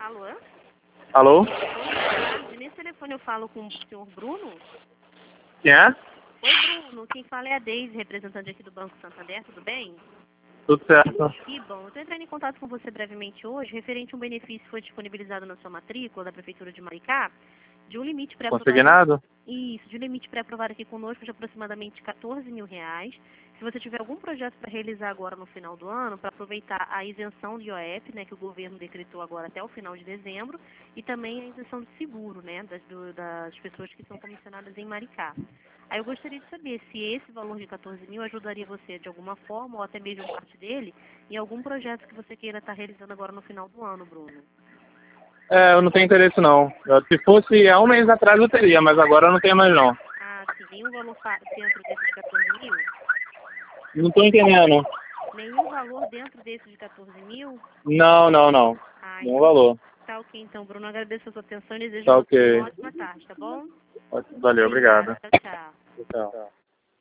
Alô? Alô? Oi, boa tarde. Nesse telefone eu falo com o senhor Bruno? Quem é? Oi, Bruno. Quem fala é a Deise, representante aqui do Banco Santander. Tudo bem? Tudo certo. Que bom. Eu estou entrando em contato com você brevemente hoje, referente a um benefício que foi disponibilizado na sua matrícula da Prefeitura de Maricá, de um limite pré-aprovado. Consignado? Isso, de um limite pré-aprovado aqui conosco de aproximadamente R$ 14 mil. Se você tiver algum projeto para realizar agora no final do ano, para aproveitar a isenção de IOF, né, que o governo decretou agora até o final de dezembro, e também a isenção de seguro, né, das pessoas que são comissionadas em Maricá. Aí eu gostaria de saber se esse valor de 14 mil ajudaria você de alguma forma, ou até mesmo parte dele, em algum projeto que você queira estar realizando agora no final do ano, Bruno. É, eu não tenho interesse não. Se fosse há um mês atrás eu teria, mas agora eu não tenho mais não. Ah, sim, nenhum valor dentro desses 14 mil? Não estou entendendo. Nenhum valor dentro desses de 14 mil? Não. Ah, Nenhum valor. tá ok então, Bruno. Agradeço a sua atenção e desejo Tá a você ok. uma ótima tarde, tá bom? Valeu, obrigado. Obrigada. Tchau, tchau. Tchau.